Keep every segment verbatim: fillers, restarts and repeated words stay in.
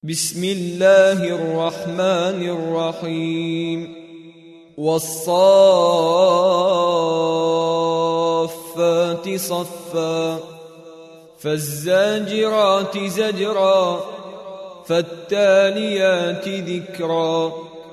بسم الله الرحمن الرحيم والصافات صفا فالزاجرات زجرا فالتاليات ذكرا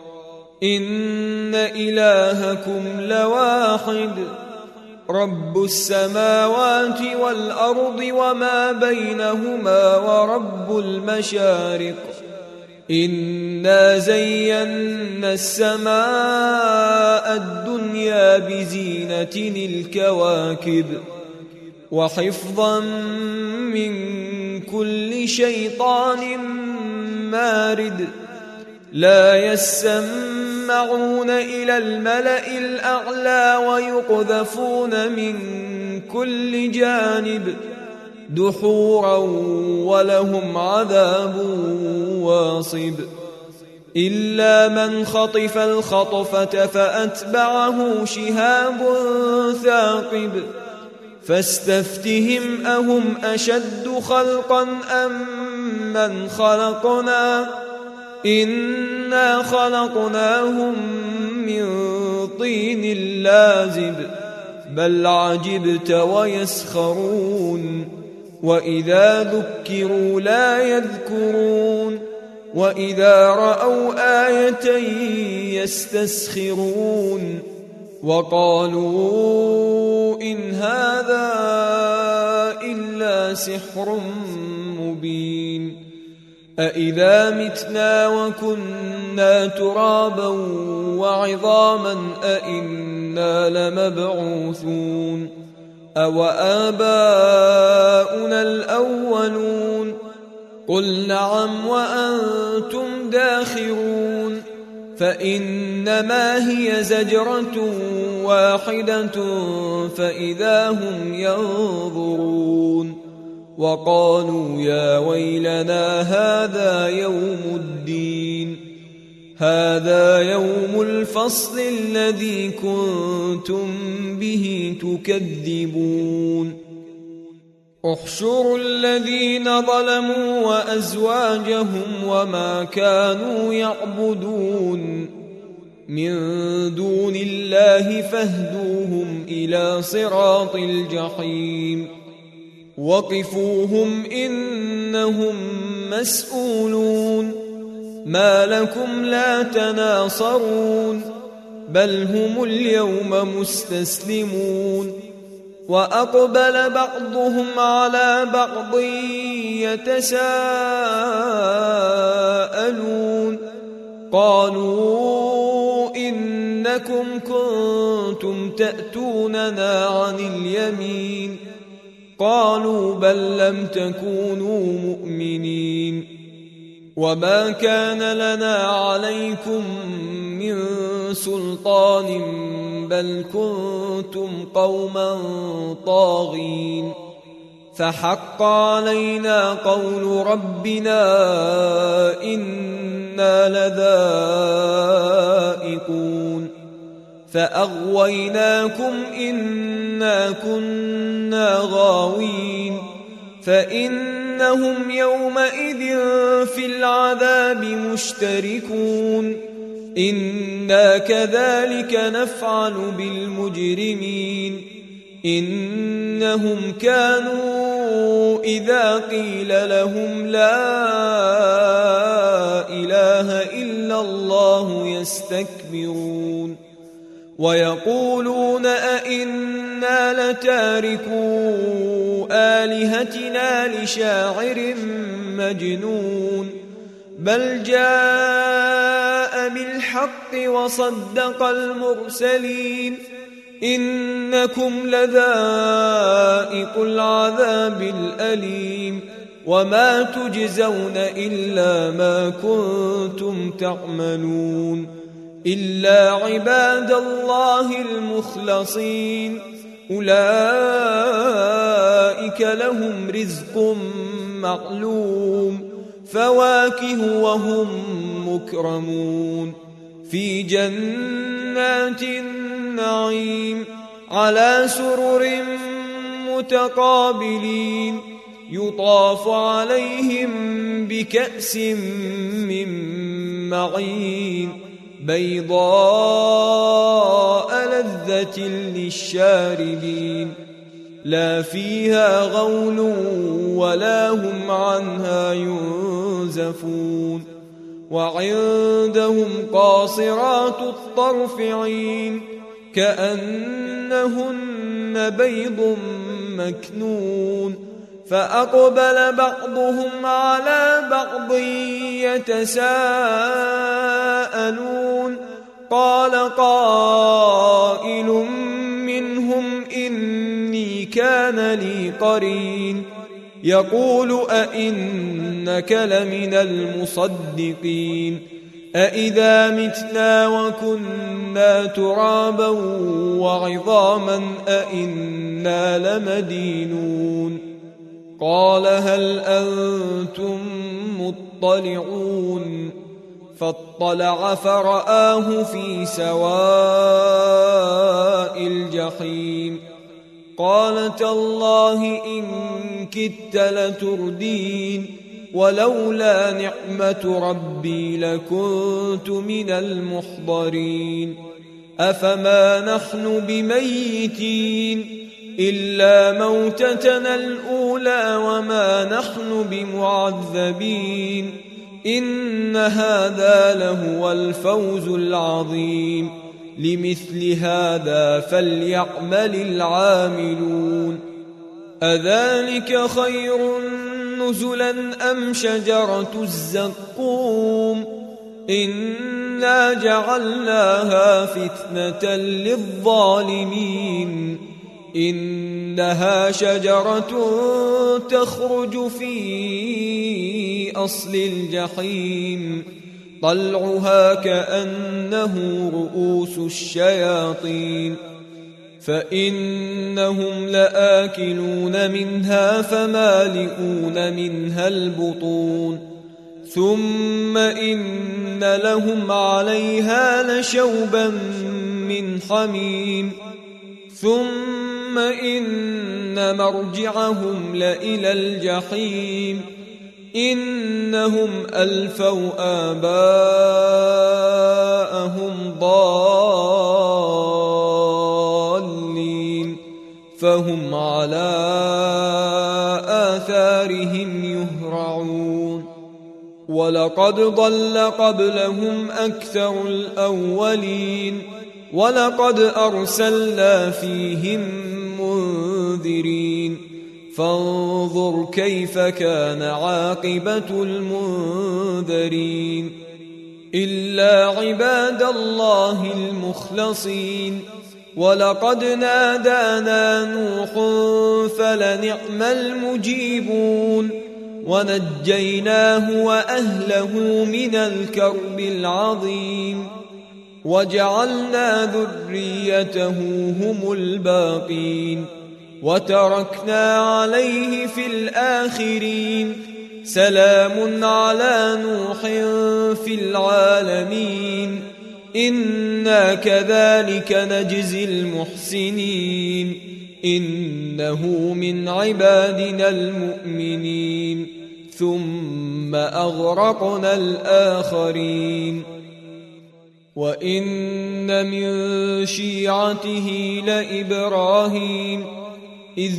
إن إلهكم لواحد رب السماوات والأرض وما بينهما ورب المشارق إنا زينا السماء الدنيا بزينة الكواكب وحفظا من كل شيطان مارد لا يسمعون إلى الملأ الأعلى ويقذفون من كل جانب دحورا ولهم عذاب واصب إلا من خطف الخطفة فأتبعه شهاب ثاقب فاستفتهم أهم أشد خلقا أم من خلقنا إنا خلقناهم من طين لازب بل عجبت ويسخرون وإذا ذكروا لا يذكرون وإذا رأوا آية يستسخرون وقالوا إن هذا إلا سحر مبين أإذا متنا وكنا ترابا وعظاما أإنا لمبعوثون أو آباؤنا الأولون قل نعم وأنتم داخرون فإنما هي زجرة واحدة فإذا هم ينظرون وقالوا يا ويلنا هذا يوم الدين هذا يوم الفصل الذي كنتم به تكذبون احشروا الذين ظلموا وأزواجهم وما كانوا يعبدون من دون الله فاهدوهم إلى صراط الجحيم وقفوهم إنهم مسؤولون ما لكم لا تناصرون بل هم اليوم مستسلمون وأقبل بعضهم على بعض يتساءلون قالوا إنكم كنتم تأتوننا عن اليمين قالوا بل لم تكونوا مؤمنين وما كان لنا عليكم من سلطان بل كنتم قوما طاغين فحق علينا قول ربنا إنا لذائقون فأغويناكم إنا كنا غاوين فإنهم يومئذ في العذاب مشتركون إنا كذلك نفعل بالمجرمين إنهم كانوا إذا قيل لهم لا إله إلا الله يستكبرون ويقولون أئنا لتاركو آلهتنا لشاعر مجنون بل جاء بالحق وصدق المرسلين إنكم لذائق العذاب الأليم وما تجزون إلا ما كنتم تعملون إلا عباد الله المخلصين أولئك لهم رزق معلوم فواكه وهم مكرمون في جنات النعيم على سرر متقابلين يطاف عليهم بكأس من معين بيضاء لذة للشاربين لا فيها غول ولا هم عنها ينزفون وعندهم قاصرات الطرف عين كأنهن بيض مكنون فأقبل بعضهم على بعض يتساءلون قال قائل منهم إني كان لي قرين يقول أئنك لمن المصدقين أئذا متنا وكنا ترابا وعظاما أئنا لمدينون قال هل أنتم مطلعون فاطلع فرآه في سواء الجحيم قال تالله إن كدت لتردين ولولا نعمة ربي لكنت من المحضرين أفما نحن بميتين إلا موتتنا الأولى وما نحن بمعذبين إن هذا لهو الفوز العظيم لمثل هذا فليعمل العاملون أذلك خير نزلا أم شجرة الزقوم إنا جعلناها فتنة للظالمين إنها شجرة تخرج في أصل الجحيم طلعها كأنه رؤوس الشياطين فإنهم لآكلون منها فمالئون منها البطون ثم إن لهم عليها لشوبا من حميم ثم إن مرجعهم لإلى الجحيم إنهم ألفوا آباءهم ضالين فهم على آثارهم يهرعون ولقد ضل قبلهم أكثر الأولين ولقد أرسلنا فيهم منذرين فانظر كيف كان عاقبة المنذرين إلا عباد الله المخلصين ولقد نادانا نوح فلنعم المجيبون ونجيناه وأهله من الكرب العظيم وجعلنا ذريته هم الباقين وتركنا عليه في الآخرين سلام على نوح في العالمين إنا كذلك نجزي المحسنين إنه من عبادنا المؤمنين ثم أغرقنا الآخرين وإن من شيعته لإبراهيم إذ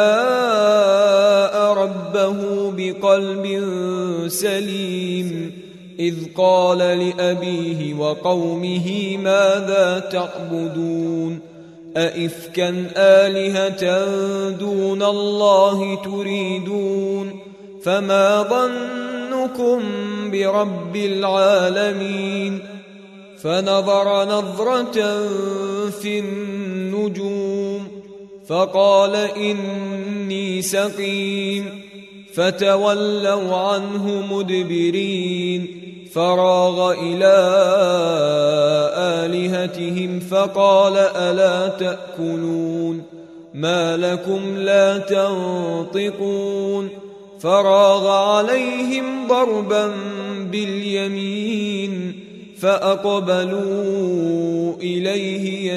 جاء ربه بقلب سليم إذ قال لأبيه وقومه ماذا تعبدون أئفكا آلهة دون الله تريدون فما ظنكم برب العالمين فنظر نظرة في النجوم فقال إني سقيم فتولوا عنه مدبرين فراغ إلى آلهتهم فقال ألا تأكلون ما لكم لا تنطقون فراغ عليهم ضربا باليمين فأقبلوا إليه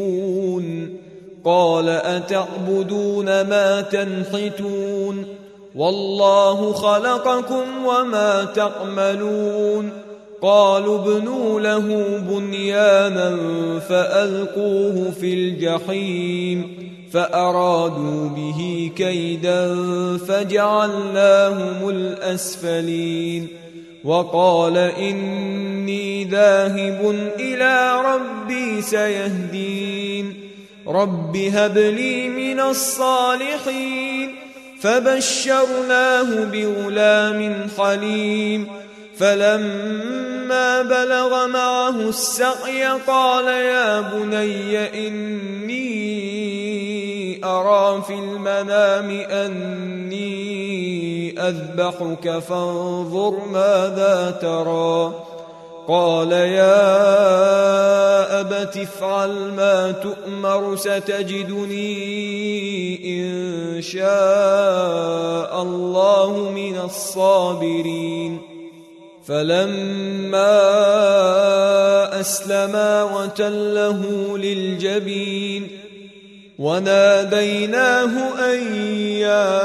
يزفون قال أتعبدون ما تنحتون والله خلقكم وما تعملون قالوا ابنوا له بنيانا فألقوه في الجحيم فأرادوا به كيدا فجعلناهم الأسفلين وقال إني ذاهب إلى ربي سيهدين رب هب لي من الصالحين فبشرناه بغلام حليم فلما بلغ معه السعي قال يا بني إني أرى في المنام أني أذبحك فانظر ماذا ترى قال يا أبت افعل ما تؤمر ستجدني إن شاء الله من الصابرين فلما أسلما وتله للجبين وناديناه أن يا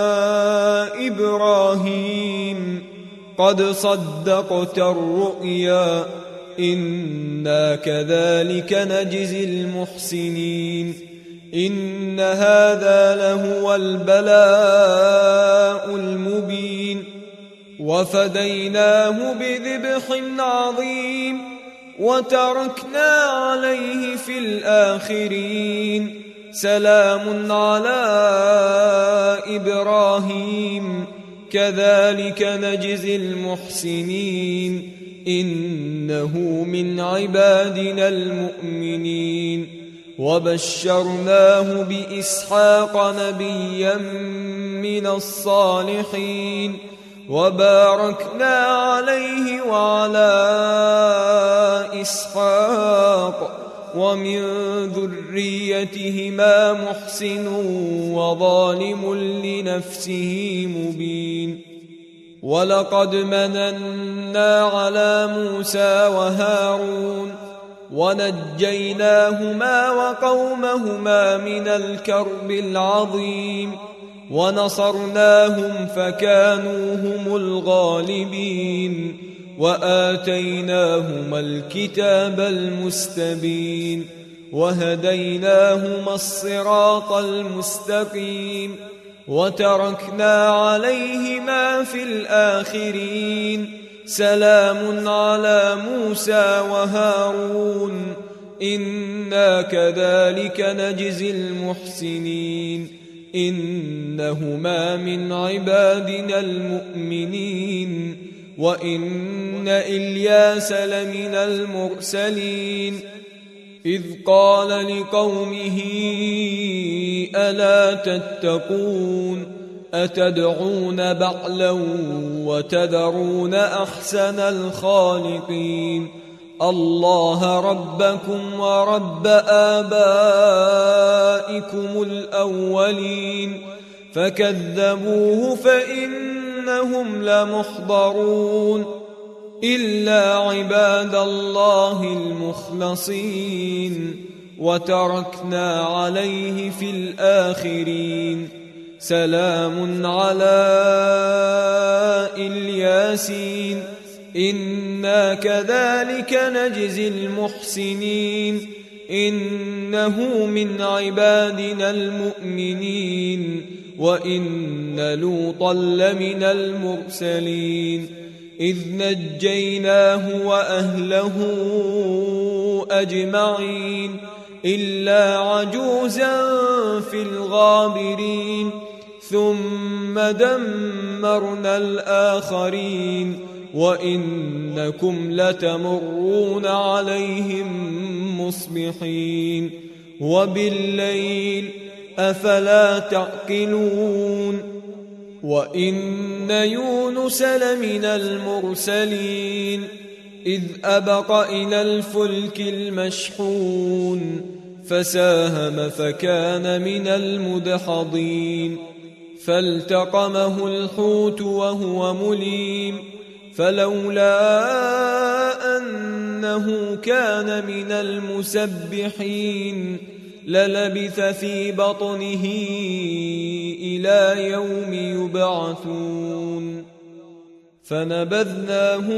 إبراهيم قد صدقت الرؤيا إنا كذلك نجزي المحسنين إن هذا لهو البلاء المبين وفديناه بذبح عظيم وتركنا عليه في الآخرين سلام على إبراهيم كذلك نجزي المحسنين إنه من عبادنا المؤمنين وبشرناه بإسحاق نبيا من الصالحين وباركنا عليه وعلى إسحاق ومن ذريتهما محسن وظالم لنفسه مبين ولقد مننا على موسى وهارون ونجيناهما وقومهما من الكرب العظيم ونصرناهم فكانوا هم الغالبين وآتيناهما الكتاب المستبين وهديناهما الصراط المستقيم وتركنا عليهما في الآخرين سلام على موسى وهارون إنا كذلك نجزي المحسنين إنهما من عبادنا المؤمنين وإن إلياس لمن المرسلين إذ قال لقومه ألا تتقون أتدعون بعلا وتذرون أحسن الخالقين الله ربكم ورب آبائكم الأولين فكذبوه فإنهم لمحضرون إلا عباد الله المخلصين وتركنا عليه في الآخرين سلام على الياسين إنا كذلك نجزي المحسنين إنه من عبادنا المؤمنين وإن لوطا لمن المرسلين إذ نجيناه وأهله أجمعين إلا عجوزا في الغابرين ثم دمرنا الآخرين وإنكم لتمرون عليهم مصبحين وبالليل أفلا تعقلون وإن يونس لمن المرسلين إذ أبق إلى الفلك المشحون فساهم فكان من المدحضين فالتقمه الحوت وهو مليم فلولا أنه كان من المسبحين للبث في بطنه إلى يوم يبعثون فنبذناه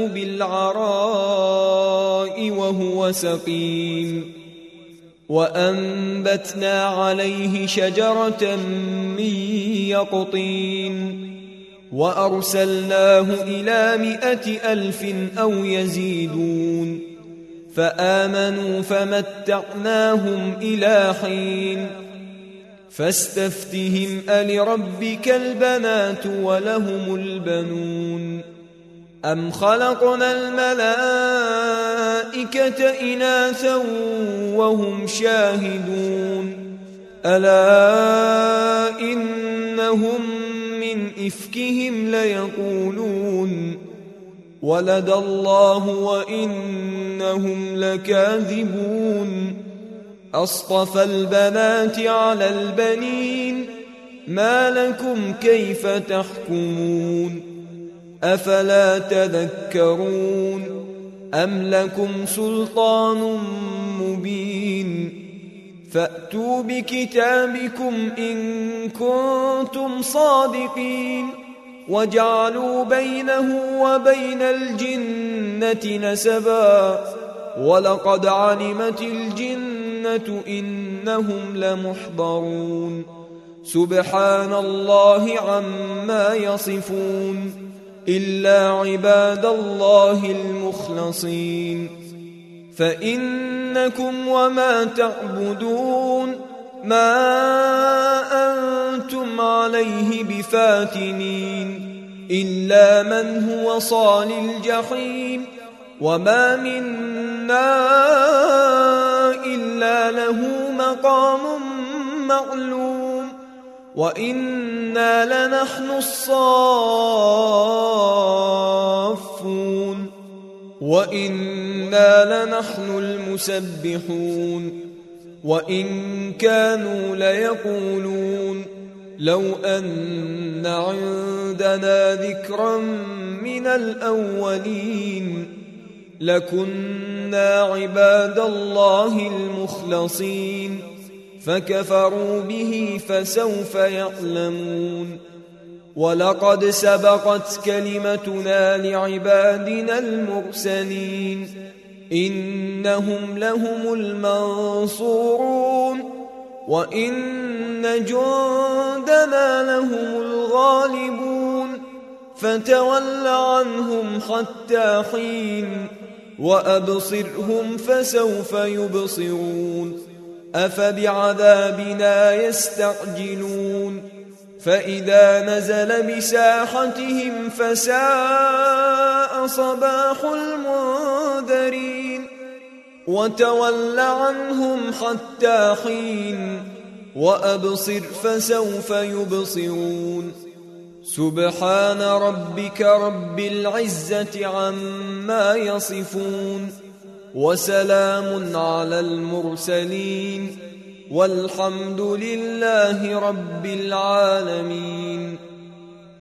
بالعراء وهو سقيم وأنبتنا عليه شجرة من يقطين وأرسلناه إلى مائة ألف أو يزيدون فآمنوا فمتعناهم إلى حين فاستفتهم ألربك البنات ولهم البنون أم خلقنا الملائكة إناثا وهم شاهدون ألا إنهم من إفكهم ليقولون ولد الله وإنهم لكاذبون أصطفى البنات على البنين ما لكم كيف تحكمون أفلا تذكرون أم لكم سلطان مبين فأتوا بكتابكم إن كنتم صادقين وجعلوا بينه وبين الجنة نسبا ولقد علمت الجنة إنهم لمحضرون سبحان الله عما يصفون إلا عباد الله المخلصين فإنكم وما تعبدون ما أنتم عليه بفاتنين إلا من هو صال الجحيم وما منا إلا له مقام معلوم وإنا لنحن الصافون وإنا لنحن المسبحون وإن كانوا ليقولون لو أن عندنا ذكرا من الأولين لكنا عباد الله المخلصين فكفروا به فسوف يعلمون ولقد سبقت كلمتنا لعبادنا المرسلين إنهم لهم المنصورون وإن جندنا لهم الغالبون فتول عنهم حتى حين وأبصرهم فسوف يبصرون أفبعذابنا يستعجلون فإذا نزل بساحتهم فساء صباح المنذرين وتول عنهم حتى حين وأبصر فسوف يبصرون سبحان ربك رب العزة عما يصفون وسلام على المرسلين والحمد لله رب العالمين.